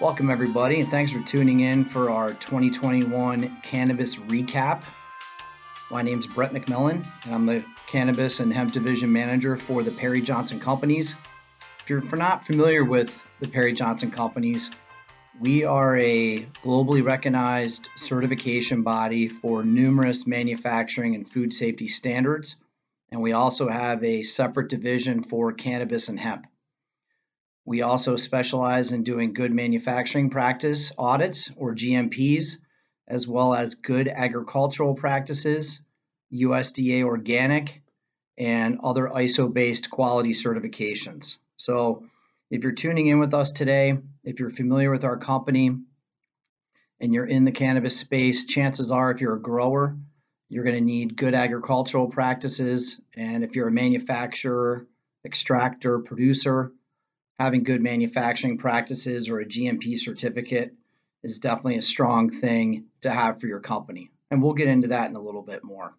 Welcome, everybody, and thanks for tuning in for our 2021 Cannabis Recap. My name's Brett McMillan, and I'm the Cannabis and Hemp Division Manager for the Perry Johnson Companies. If you're not familiar with the Perry Johnson Companies, we are a globally recognized certification body for numerous manufacturing and food safety standards, and we also have a separate division for cannabis and hemp. We also specialize in doing good manufacturing practice audits, or GMPs, as well as good agricultural practices, USDA organic, and other ISO-based quality certifications. So if you're tuning in with us today, if you're familiar with our company and you're in the cannabis space, chances are if you're a grower, you're going to need good agricultural practices. And if you're a manufacturer, extractor, producer, having good manufacturing practices or a GMP certificate is definitely a strong thing to have for your company. And we'll get into that in a little bit more.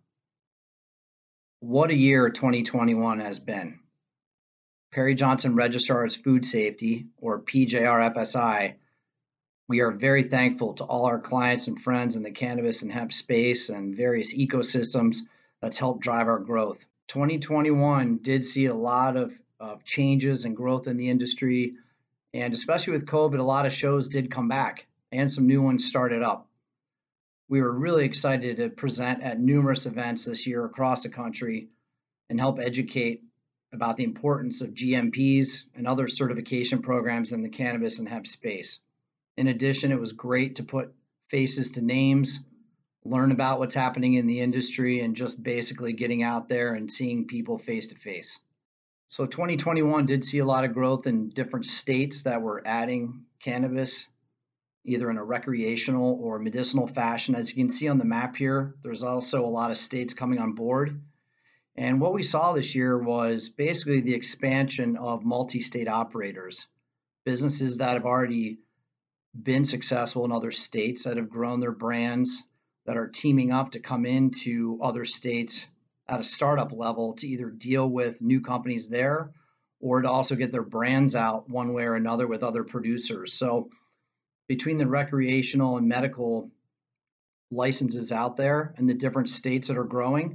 What a year 2021 has been. Perry Johnson Registrar's Food Safety, or PJRFSI, we are very thankful to all our clients and friends in the cannabis and hemp space and various ecosystems that's helped drive our growth. 2021 did see a lot of changes and growth in the industry, and especially with COVID, a lot of shows did come back and some new ones started up. We were really excited to present at numerous events this year across the country and help educate about the importance of GMPs and other certification programs in the cannabis and hemp space. In addition, it was great to put faces to names, learn about what's happening in the industry, and just basically getting out there and seeing people face to face. So 2021 did see a lot of growth in different states that were adding cannabis, either in a recreational or medicinal fashion. As you can see on the map here, there's also a lot of states coming on board. And what we saw this year was basically the expansion of multi-state operators, businesses that have already been successful in other states, that have grown their brands, that are teaming up to come into other states at a startup level to either deal with new companies there or to also get their brands out one way or another with other producers. So between the recreational and medical licenses out there and the different states that are growing,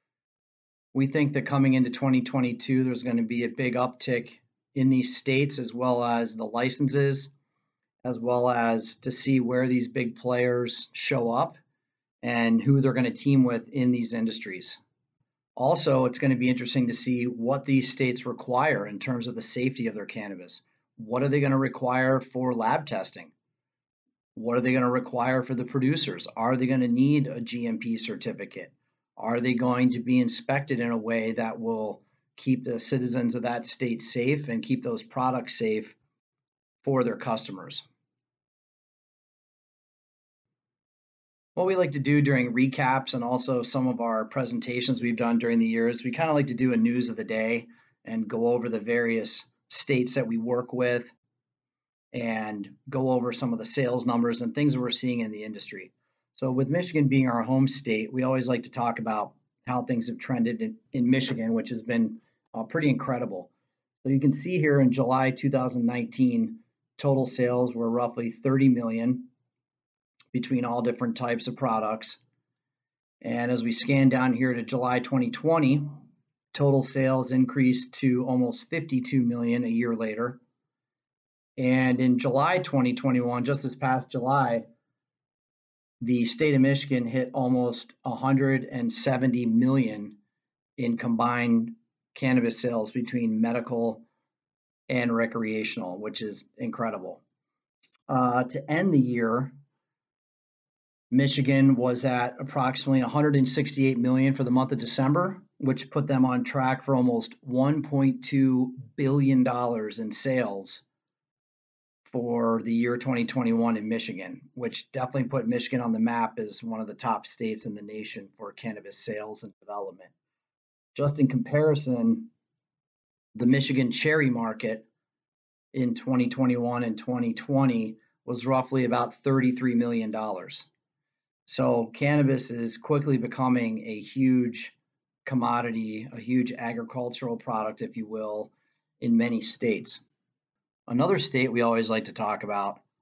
we think that coming into 2022, there's going to be a big uptick in these states, as well as the licenses, as well as to see where these big players show up and who they're going to team with in these industries. Also, it's going to be interesting to see what these states require in terms of the safety of their cannabis. What are they going to require for lab testing? What are they going to require for the producers? Are they going to need a GMP certificate? Are they going to be inspected in a way that will keep the citizens of that state safe and keep those products safe for their customers? What we like to do during recaps and also some of our presentations we've done during the years, we kind of like to do a news of the day and go over the various states that we work with and go over some of the sales numbers and things that we're seeing in the industry. So with Michigan being our home state, we always like to talk about how things have trended in Michigan, which has been pretty incredible. So you can see here in July 2019, total sales were roughly 30 million between all different types of products. And as we scan down here to July 2020, total sales increased to almost 52 million a year later. And in July 2021, just this past July, the state of Michigan hit almost 170 million in combined cannabis sales between medical and recreational, which is incredible. To end the year, Michigan was at approximately 168 million for the month of December, which put them on track for almost $1.2 billion in sales for the year 2021 in Michigan, which definitely put Michigan on the map as one of the top states in the nation for cannabis sales and development. Just in comparison, the Michigan cherry market in 2021 and 2020 was roughly about $33 million. So cannabis is quickly becoming a huge commodity, a huge agricultural product, if you will, in many states. Another state we always like to talk about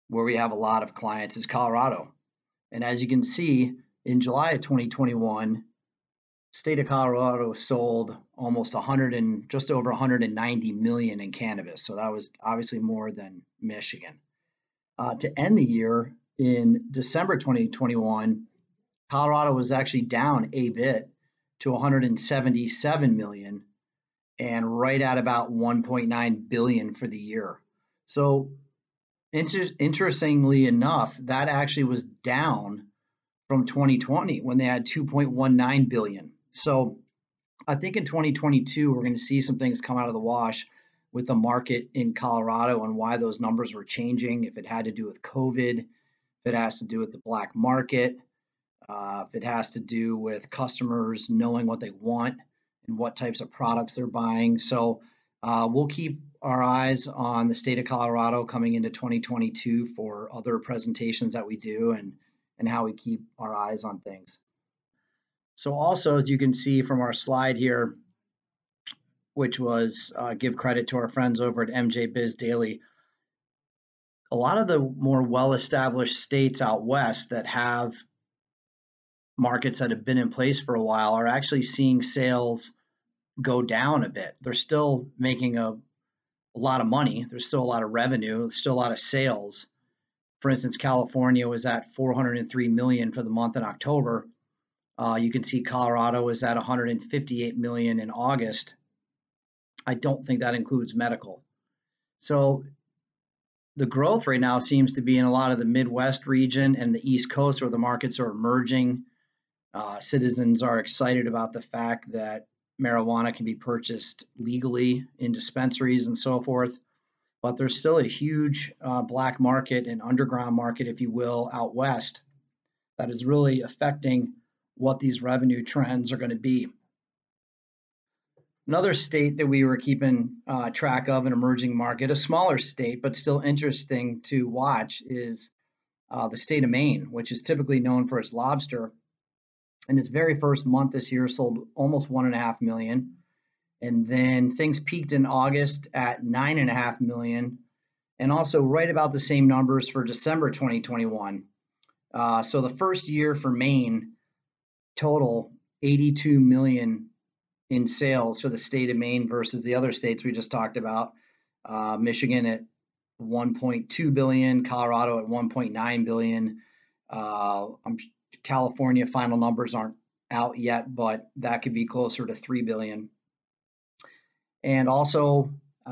where we have a lot of clients, is Colorado. And as you can see, in July of 2021, state of Colorado sold almost 100 and just over 190 million in cannabis. So that was obviously more than Michigan. To end the year in December 2021, Colorado was actually down a bit to 177 million and right at about 1.9 billion for the year. So interestingly enough, that actually was down from 2020 when they had 2.19 billion. So I think in 2022 we're going to see some things come out of the wash with the market in Colorado and why those numbers were changing. If it had to do with COVID, if it has to do with the black market, if it has to do with customers knowing what they want and what types of products they're buying. So we'll keep our eyes on the state of Colorado coming into 2022 for other presentations that we do and how we keep our eyes on things. So also, as you can see from our slide here, which was give credit to our friends over at MJ Biz Daily, a lot of the more well-established states out west that have markets that have been in place for a while are actually seeing sales go down a bit. They're still making a lot of money. There's still a lot of revenue. There's still a lot of sales. For instance, California was at 403 million for the month in October. You can see Colorado is at 158 million in August. I don't think that includes medical. So the growth right now seems to be in a lot of the Midwest region and the East Coast where the markets are emerging. Citizens are excited about the fact that marijuana can be purchased legally in dispensaries and so forth. But there's still a huge black market and underground market, if you will, out west that is really affecting what these revenue trends are going to be. Another state that we were keeping track of, an emerging market, a smaller state, but still interesting to watch, is the state of Maine, which is typically known for its lobster. In its very first month this year, sold almost 1.5 million. And then things peaked in August at 9.5 million, and also right about the same numbers for December 2021. So the first year for Maine, total 82 million in sales for the state of Maine versus the other states we just talked about. Michigan at 1.2 billion, Colorado at 1.9 billion. California final numbers aren't out yet, but that could be closer to 3 billion. And also,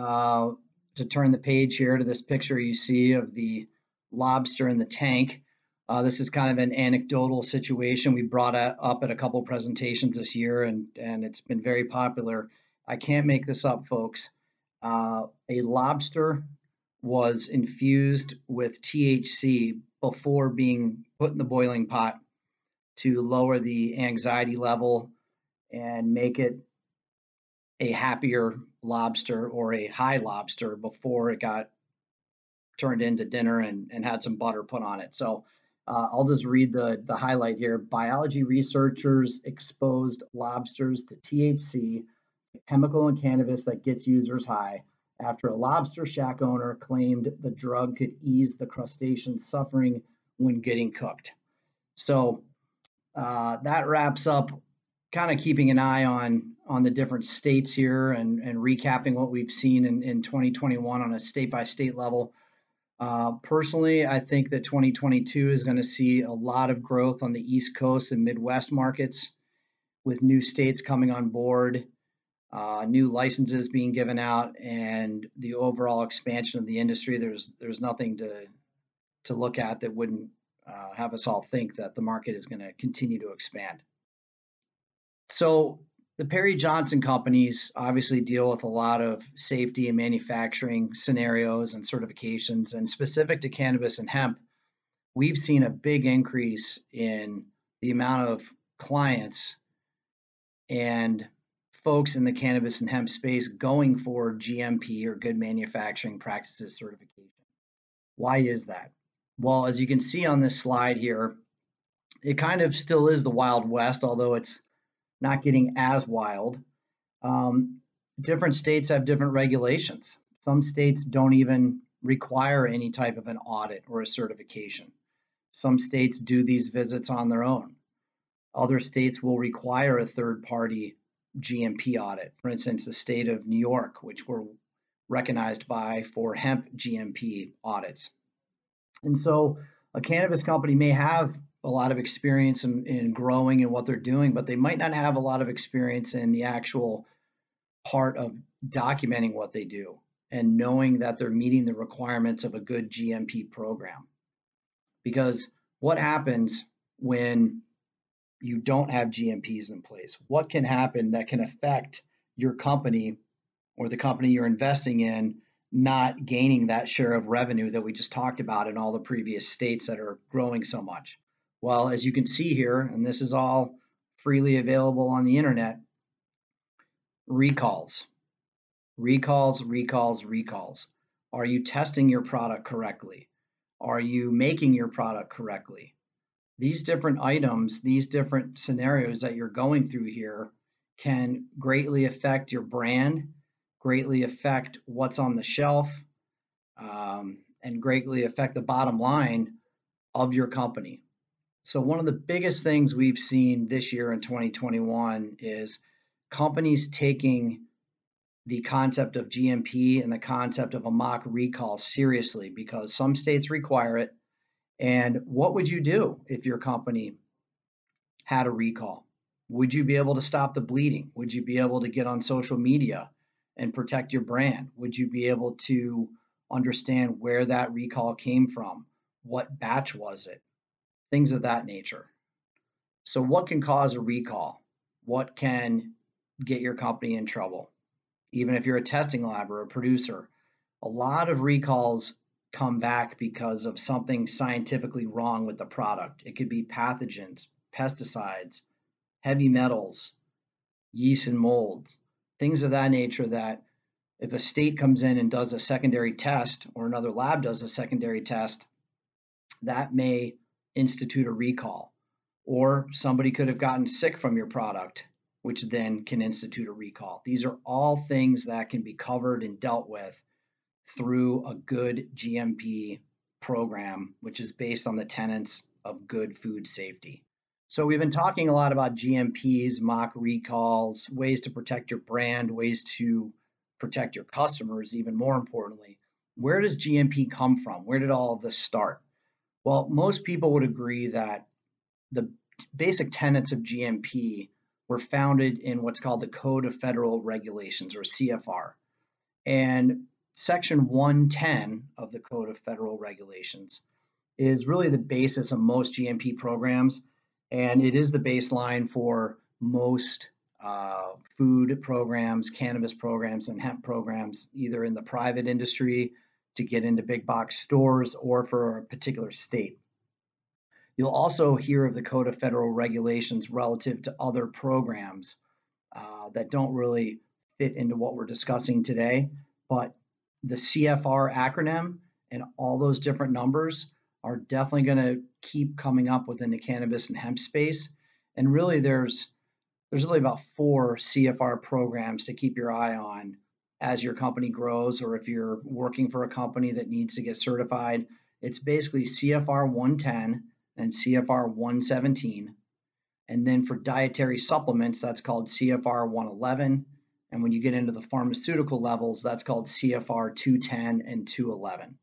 to turn the page here to this picture you see of the lobster in the tank. This is kind of an anecdotal situation. We brought it up at a couple presentations this year, and it's been very popular. I can't make this up, folks. A lobster was infused with THC before being put in the boiling pot to lower the anxiety level and make it a happier lobster or a high lobster before it got turned into dinner and had some butter put on it. So I'll just read the highlight here. Biology researchers exposed lobsters to THC, a chemical in cannabis that gets users high, after a lobster shack owner claimed the drug could ease the crustacean's suffering when getting cooked. So that wraps up kind of keeping an eye on the different states here and recapping what we've seen in 2021 on a state-by-state level. Personally, I think that 2022 is going to see a lot of growth on the East Coast and Midwest markets with new states coming on board, new licenses being given out, and the overall expansion of the industry. There's nothing to look at that wouldn't have us all think that the market is going to continue to expand. So the Perry Johnson companies obviously deal with a lot of safety and manufacturing scenarios and certifications, and specific to cannabis and hemp, we've seen a big increase in the amount of clients and folks in the cannabis and hemp space going for GMP or good manufacturing practices certification. Why is that? Well, as you can see on this slide here, it kind of still is the Wild West, although it's not getting as wild. Different states have different regulations. Some states don't even require any type of an audit or a certification. Some states do these visits on their own. Other states will require a third party GMP audit. For instance, the state of New York, which we're recognized by for hemp GMP audits. And so a cannabis company may have a lot of experience in growing and what they're doing, but they might not have a lot of experience in the actual part of documenting what they do and knowing that they're meeting the requirements of a good GMP program. Because what happens when you don't have GMPs in place? What can happen that can affect your company or the company you're investing in not gaining that share of revenue that we just talked about in all the previous states that are growing so much? Well, as you can see here, and this is all freely available on the internet, recalls. Recalls, recalls, recalls. Are you testing your product correctly? Are you making your product correctly? These different items, these different scenarios that you're going through here can greatly affect your brand, greatly affect what's on the shelf, and greatly affect the bottom line of your company. So one of the biggest things we've seen this year in 2021 is companies taking the concept of GMP and the concept of a mock recall seriously because some states require it. And what would you do if your company had a recall? Would you be able to stop the bleeding? Would you be able to get on social media and protect your brand? Would you be able to understand where that recall came from? What batch was it? Things of that nature. So, what can cause a recall? What can get your company in trouble? Even if you're a testing lab or a producer, a lot of recalls come back because of something scientifically wrong with the product. It could be pathogens, pesticides, heavy metals, yeast and molds, things of that nature that if a state comes in and does a secondary test or another lab does a secondary test, that may institute a recall. Or somebody could have gotten sick from your product, which then can institute a recall. These are all things that can be covered and dealt with through a good GMP program, which is based on the tenets of good food safety. So we've been talking a lot about GMPs, mock recalls, ways to protect your brand, ways to protect your customers, even more importantly. Where does GMP come from? Where did all of this start? Well, most people would agree that the basic tenets of GMP were founded in what's called the Code of Federal Regulations, or CFR. And Section 110 of the Code of Federal Regulations is really the basis of most GMP programs, and it is the baseline for most food programs, cannabis programs, and hemp programs, either in the private industry to get into big box stores or for a particular state. You'll also hear of the Code of Federal Regulations relative to other programs that don't really fit into what we're discussing today, but the CFR acronym and all those different numbers are definitely going to keep coming up within the cannabis and hemp space. And really, there's really about 4 CFR programs to keep your eye on as your company grows, or if you're working for a company that needs to get certified. It's basically CFR 110 and CFR 117. And then for dietary supplements, that's called CFR 111. And when you get into the pharmaceutical levels, that's called CFR 210 and 211.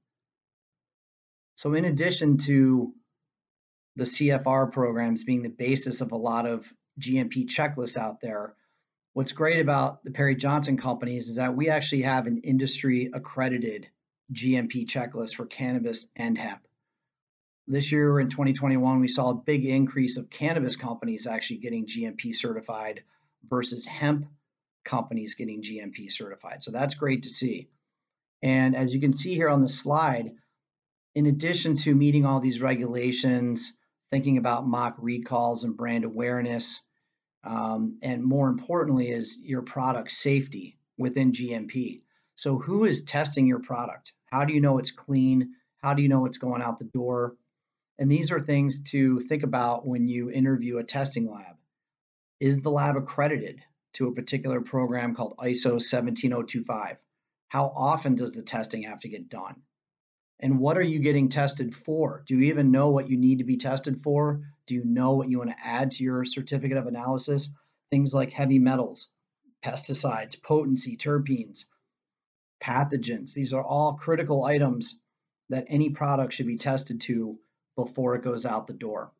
So in addition to the CFR programs being the basis of a lot of GMP checklists out there, what's great about the Perry Johnson companies is that we actually have an industry accredited GMP checklist for cannabis and hemp. This year in 2021, we saw a big increase of cannabis companies actually getting GMP certified versus hemp companies getting GMP certified. So that's great to see. And as you can see here on the slide, in addition to meeting all these regulations, thinking about mock recalls and brand awareness, and more importantly is your product safety within GMP. So who is testing your product? How do you know it's clean? How do you know it's going out the door? And these are things to think about when you interview a testing lab. Is the lab accredited to a particular program called ISO 17025? How often does the testing have to get done? And what are you getting tested for? Do you even know what you need to be tested for? Do you know what you want to add to your certificate of analysis? Things like heavy metals, pesticides, potency, terpenes, pathogens. These are all critical items that any product should be tested to before it goes out the door.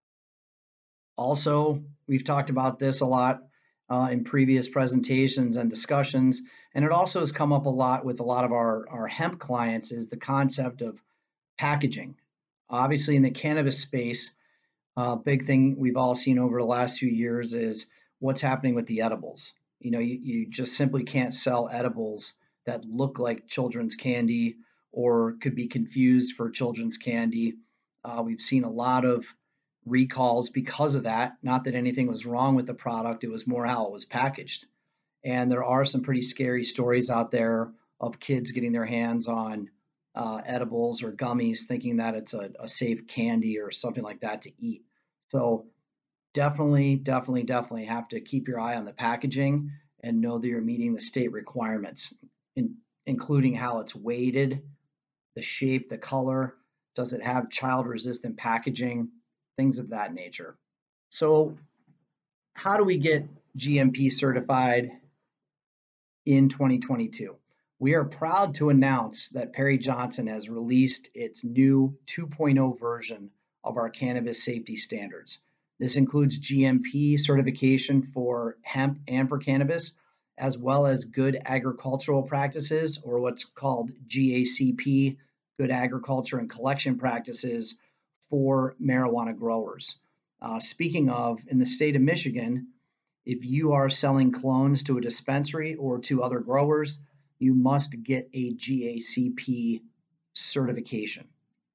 Also, we've talked about this a lot in previous presentations and discussions, and it also has come up a lot with a lot of our hemp clients is the concept of packaging. Obviously, in the cannabis space, big thing we've all seen over the last few years is what's happening with the edibles. You just simply can't sell edibles that look like children's candy or could be confused for children's candy. We've seen a lot of recalls because of that. Not that anything was wrong with the product, it was more how it was packaged. And there are some pretty scary stories out there of kids getting their hands on edibles or gummies thinking that it's a safe candy or something like that to eat. So definitely have to keep your eye on the packaging and know that you're meeting the state requirements, including how it's weighted, the shape, the color. Does it have child resistant packaging? Things of that nature. So, how do we get GMP certified in 2022? We are proud to announce that Perry Johnson has released its new 2.0 version of our cannabis safety standards. This includes GMP certification for hemp and for cannabis, as well as good agricultural practices, or what's called GACP, good agriculture and collection practices for marijuana growers. Speaking of, in the state of Michigan, if you are selling clones to a dispensary or to other growers, you must get a GACP certification.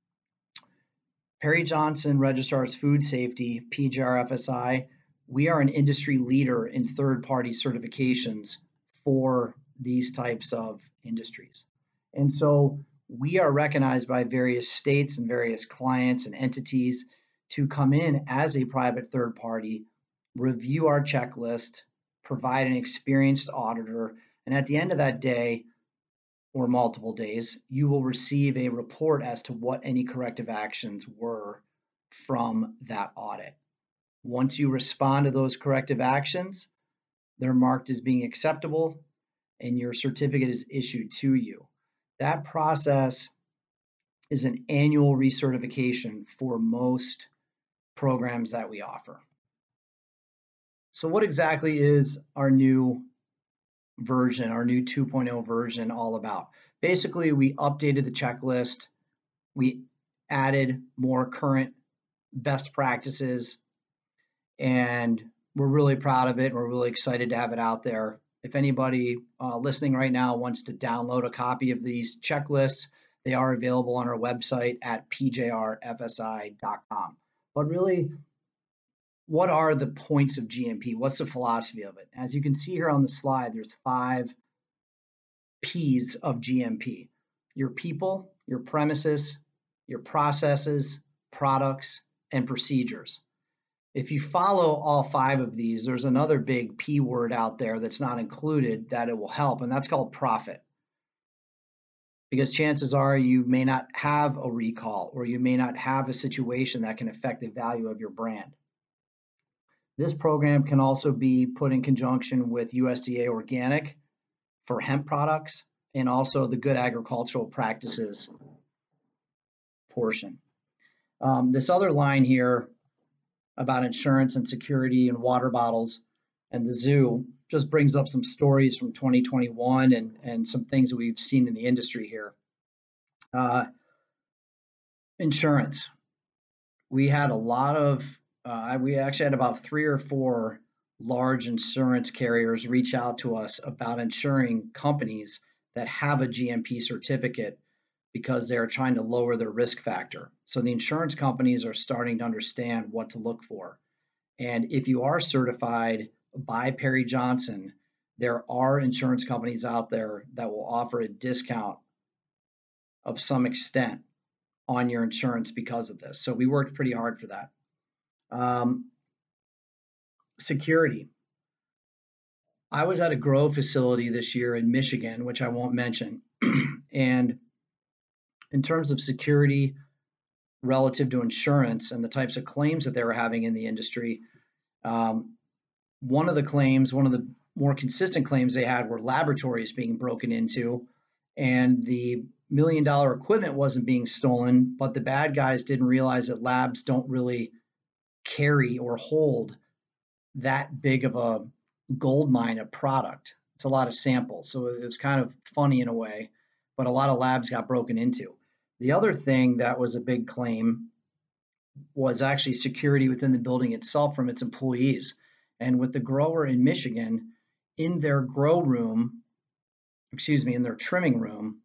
Perry Johnson Registrar's Food Safety, PJRFSI, we are an industry leader in third-party certifications for these types of industries. And so we are recognized by various states and various clients and entities to come in as a private third party, review our checklist, provide an experienced auditor, and at the end of that day, or multiple days, you will receive a report as to what any corrective actions were from that audit. Once you respond to those corrective actions, they're marked as being acceptable and your certificate is issued to you. That process is an annual recertification for most programs that we offer. So what exactly is our new version, our new 2.0 version all about? Basically, we updated the checklist. We added more current best practices, and we're really proud of it. We're really excited to have it out there. If anybody listening right now wants to download a copy of these checklists, they are available on our website at pjrfsi.com. But really, what are the points of GMP? What's the philosophy of it? As you can see here on the slide, there's 5 P's of GMP: your people, your premises, your processes, products, and procedures. If you follow all 5 of these, there's another big P word out there that's not included that it will help, and that's called profit. Because chances are you may not have a recall or you may not have a situation that can affect the value of your brand. This program can also be put in conjunction with USDA Organic for hemp products and also the good agricultural practices portion. This other line here about insurance and security and water bottles and the zoo just brings up some stories from 2021 and some things that we've seen in the industry here. Insurance. We had a lot of, we actually had about 3 or 4 large insurance carriers reach out to us about insuring companies that have a GMP certificate because they're trying to lower their risk factor. So the insurance companies are starting to understand what to look for. And if you are certified by Perry Johnson, there are insurance companies out there that will offer a discount of some extent on your insurance because of this. So we worked pretty hard for that. Security. I was at a grow facility this year in Michigan, which I won't mention, and In terms of security relative to insurance and the types of claims that they were having in the industry, um, one of the more consistent claims they had were laboratories being broken into, and the $1 million equipment wasn't being stolen, but the bad guys didn't realize that labs don't really carry or hold that big of a gold mine of product. It's a lot of samples. So it was kind of funny in a way, but a lot of labs got broken into. The other thing that was a big claim was actually security within the building itself from its employees. And with the grower in Michigan, in their grow room, in their trimming room,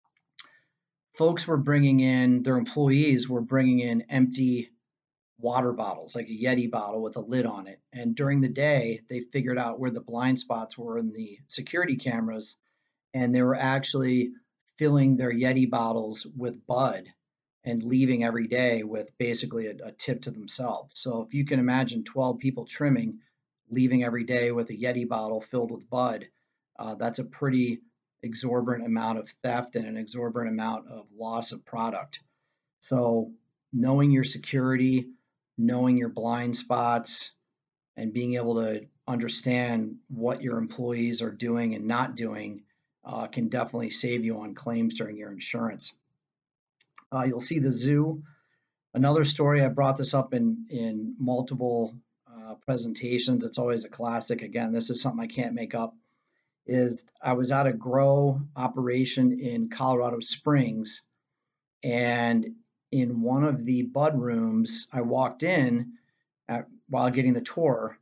folks were bringing in, their employees were bringing in empty water bottles, like a Yeti bottle with a lid on it. And during the day, they figured out where the blind spots were in the security cameras, and they were actually filling their Yeti bottles with Bud and leaving every day with basically a tip to themselves. So if you can imagine 12 people trimming, leaving every day with a Yeti bottle filled with Bud, that's a pretty exorbitant amount of theft and an exorbitant amount of loss of product. So knowing your security, knowing your blind spots, and being able to understand what your employees are doing and not doing can definitely save you on claims during your insurance. You'll see the zoo. Another story, I brought this up in multiple presentations. It's always a classic. Again, this is something I can't make up. Is I was at a grow operation in Colorado Springs, and in one of the bud rooms, I walked in while getting the tour,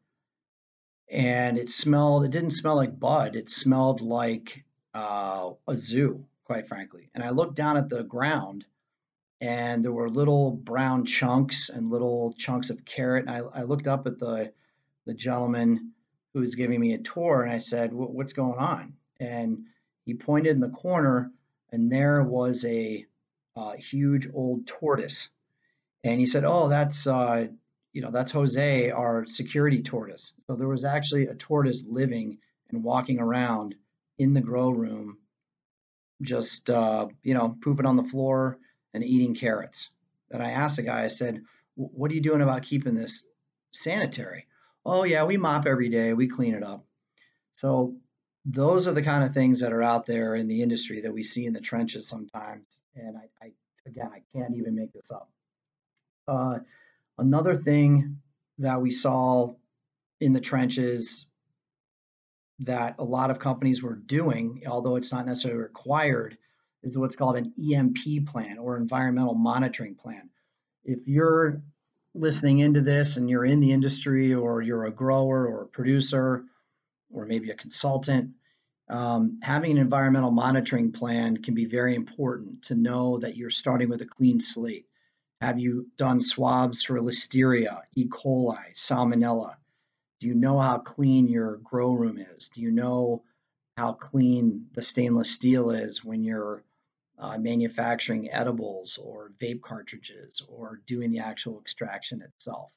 and it didn't smell like bud. It smelled like a zoo, quite frankly. And I looked down at the ground, and there were little brown chunks and little chunks of carrot. And I looked up at the gentleman who was giving me a tour, and I said, "What's going on?" And he pointed in the corner, and there was a huge old tortoise. And he said, "Oh, that's Jose, our security tortoise." So there was actually a tortoise living and walking around in the grow room, just pooping on the floor and eating carrots. And I asked the guy, I said, "What are you doing about keeping this sanitary?" "Oh yeah, we mop every day, we clean it up." So those are the kind of things that are out there in the industry that we see in the trenches sometimes. And I can't even make this up. Uh, Another thing that we saw in the trenches that a lot of companies were doing, although it's not necessarily required, is what's called an EMP plan, or environmental monitoring plan. If you're listening into this and you're in the industry, or you're a grower or a producer or maybe a consultant, having an environmental monitoring plan can be very important to know that you're starting with a clean slate. Have you done swabs for Listeria, E. coli, Salmonella? Do you know how clean your grow room is? Do you know how clean the stainless steel is when you're manufacturing edibles or vape cartridges or doing the actual extraction itself?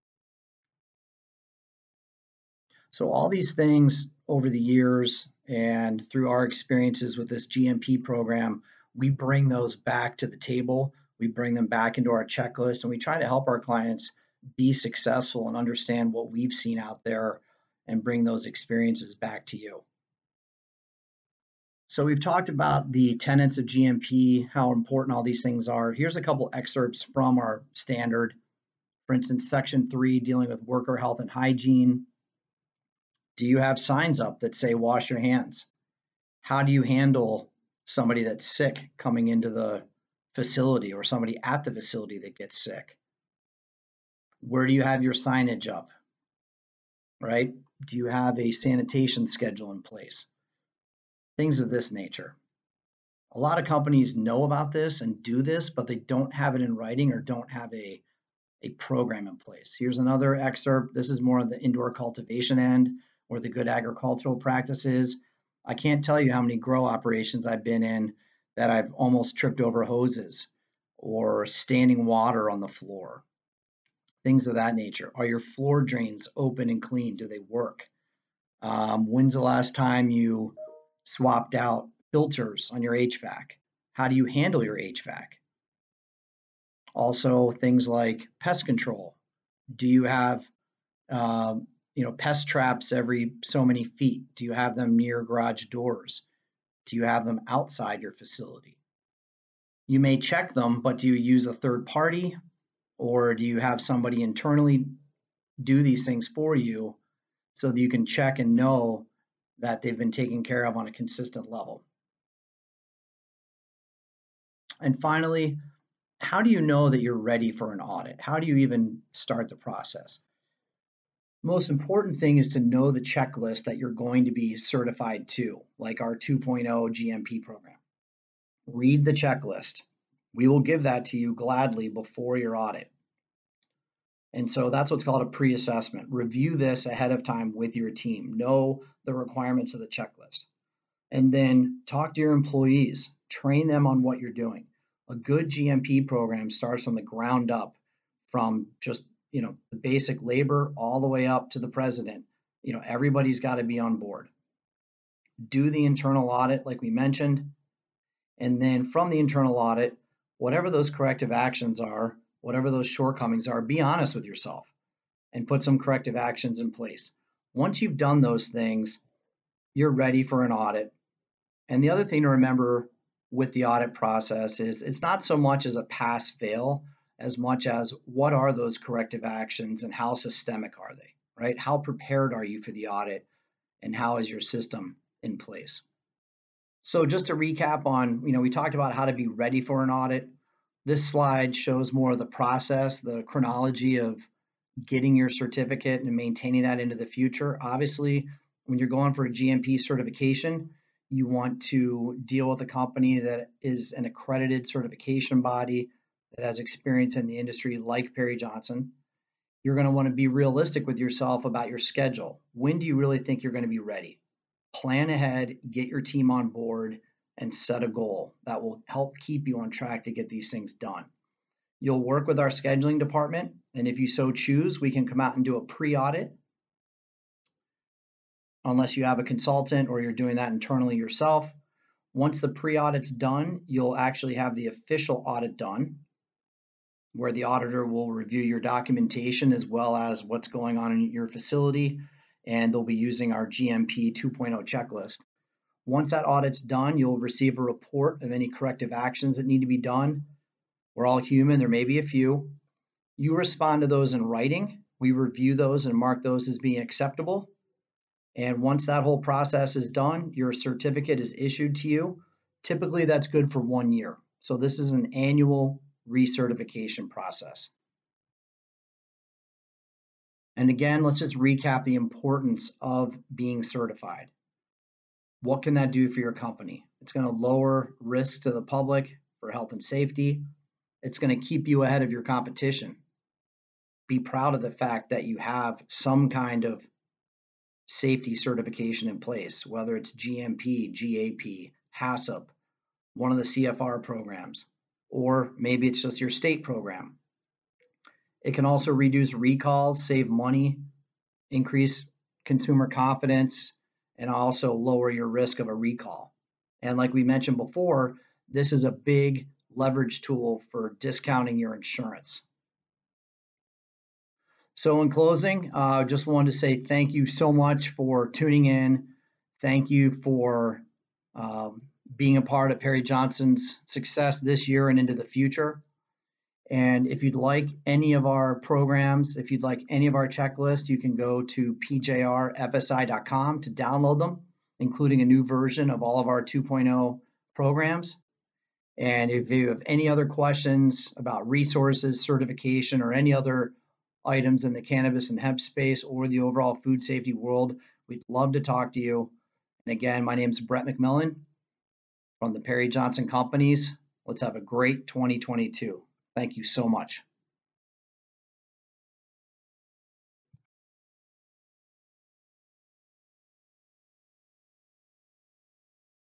So all these things over the years and through our experiences with this GMP program, we bring those back to the table. We bring them back into our checklist, and we try to help our clients be successful and understand what we've seen out there and bring those experiences back to you. So we've talked about the tenets of GMP, how important all these things are. Here's a couple excerpts from our standard. For instance, section 3, dealing with worker health and hygiene. Do you have signs up that say wash your hands? How do you handle somebody that's sick coming into the facility, or somebody at the facility that gets sick? Where do you have your signage up, right? Do you have a sanitation schedule in place? Things of this nature. A lot of companies know about this and do this, but they don't have it in writing or don't have a program in place. Here's another excerpt. This is more on the indoor cultivation end, or the good agricultural practices. I can't tell you how many grow operations I've been in that I've almost tripped over hoses or standing water on the floor, things of that nature. Are your floor drains open and clean? Do they work? When's the last time you swapped out filters on your HVAC? How do you handle your HVAC? Also, things like pest control. Do you have pest traps every so many feet? Do you have them near garage doors? Do you have them outside your facility? You may check them, but do you use a third party, or do you have somebody internally do these things for you so that you can check and know that they've been taken care of on a consistent level? And finally, how do you know that you're ready for an audit? How do you even start the process? Most important thing is to know the checklist that you're going to be certified to, like our 2.0 GMP program. Read the checklist. We will give that to you gladly before your audit. And so that's what's called a pre-assessment. Review this ahead of time with your team. Know the requirements of the checklist. And then talk to your employees. Train them on what you're doing. A good GMP program starts from the ground up, from just the basic labor all the way up to the president. Everybody's got to be on board. Do the internal audit like we mentioned, and then from the internal audit, whatever those corrective actions are, whatever those shortcomings are, be honest with yourself and put some corrective actions in place. Once you've done those things, you're ready for an audit. And the other thing to remember with the audit process is it's not so much as a pass fail as much as what are those corrective actions and how systemic are they, right? How prepared are you for the audit and how is your system in place? So just to recap on, we talked about how to be ready for an audit. This slide shows more of the process, the chronology of getting your certificate and maintaining that into the future. Obviously, when you're going for a GMP certification, you want to deal with a company that is an accredited certification body that has experience in the industry like Perry Johnson. You're going to want to be realistic with yourself about your schedule. When do you really think you're going to be ready? Plan ahead, get your team on board, and set a goal that will help keep you on track to get these things done. You'll work with our scheduling department, and if you so choose, we can come out and do a pre-audit. Unless you have a consultant or you're doing that internally yourself. Once the pre-audit's done, you'll actually have the official audit done, where the auditor will review your documentation as well as what's going on in your facility, and they'll be using our GMP 2.0 checklist. Once that audit's done, you'll receive a report of any corrective actions that need to be done. We're all human, there may be a few. You respond to those in writing. We review those and mark those as being acceptable. And once that whole process is done, your certificate is issued to you. Typically, that's good for 1 year. So this is an annual recertification process. And again, let's just recap the importance of being certified. What can that do for your company? It's going to lower risk to the public for health and safety. It's going to keep you ahead of your competition. Be proud of the fact that you have some kind of safety certification in place, whether it's GMP, GAP, HACCP, one of the CFR programs, or maybe it's just your state program. It can also reduce recalls, save money, increase consumer confidence, and also lower your risk of a recall. And like we mentioned before, this is a big leverage tool for discounting your insurance. So in closing, I just wanted to say thank you so much for tuning in. Thank you for being a part of Perry Johnson's success this year and into the future. And if you'd like any of our programs, if you'd like any of our checklists, you can go to pjrfsi.com to download them, including a new version of all of our 2.0 programs. And if you have any other questions about resources, certification, or any other items in the cannabis and hemp space or the overall food safety world, we'd love to talk to you. And again, my name is Brett McMillan from the Perry Johnson Companies. Let's have a great 2022. Thank you so much.